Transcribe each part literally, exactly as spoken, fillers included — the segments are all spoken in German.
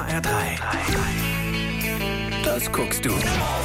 R drei. Das guckst du.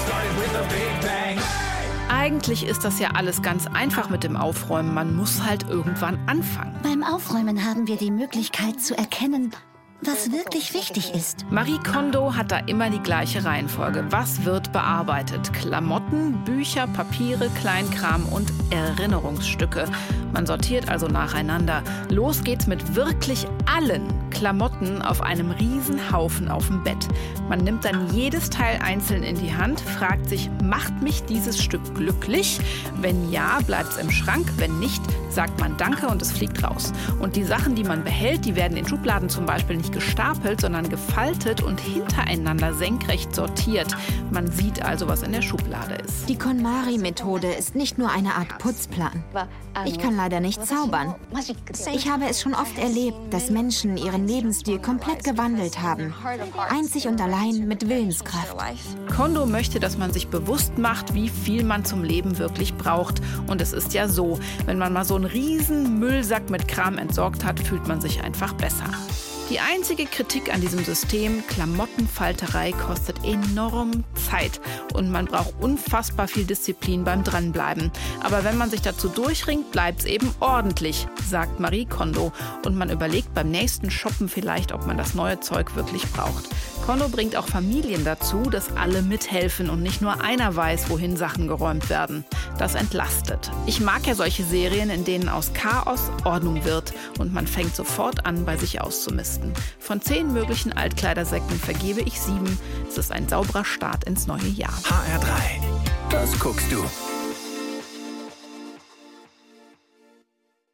Eigentlich ist das ja alles ganz einfach mit dem Aufräumen. Man muss halt irgendwann anfangen. Beim Aufräumen haben wir die Möglichkeit zu erkennen, was wirklich wichtig ist. Marie Kondo hat da immer die gleiche Reihenfolge. Was wird bearbeitet? Klamotten, Bücher, Papiere, Kleinkram und Erinnerungsstücke. Man sortiert also nacheinander. Los geht's mit wirklich allen Klamotten auf einem riesen Haufen auf dem Bett. Man nimmt dann jedes Teil einzeln in die Hand, fragt sich, macht mich dieses Stück glücklich? Wenn ja, bleibt's im Schrank. Wenn nicht, sagt man Danke und es fliegt raus. Und die Sachen, die man behält, die werden in Schubladen zum Beispiel nicht gestapelt, sondern gefaltet und hintereinander senkrecht sortiert. Man sieht also, was in der Schublade ist. Die KonMari-Methode ist nicht nur eine Art Putzplan. Ich kann leider nicht zaubern. Ich habe es schon oft erlebt, dass Menschen ihren Lebensstil komplett gewandelt haben. Einzig und allein mit Willenskraft. Kondo möchte, dass man sich bewusst macht, wie viel man zum Leben wirklich braucht. Und es ist ja so, wenn man mal so einen riesen Müllsack mit Kram entsorgt hat, fühlt man sich einfach besser. Die einzige Kritik an diesem System, Klamottenfalterei, kostet enorm Zeit und man braucht unfassbar viel Disziplin beim Dranbleiben. Aber wenn man sich dazu durchringt, bleibt's eben ordentlich, sagt Marie Kondo. Und man überlegt beim nächsten Shoppen vielleicht, ob man das neue Zeug wirklich braucht. Kondo bringt auch Familien dazu, dass alle mithelfen und nicht nur einer weiß, wohin Sachen geräumt werden. Das entlastet. Ich mag ja solche Serien, in denen aus Chaos Ordnung wird und man fängt sofort an, bei sich auszumisten. Von zehn möglichen Altkleidersäcken vergebe ich sieben. Es ist ein sauberer Start ins neue Jahr. H R drei. Das guckst du.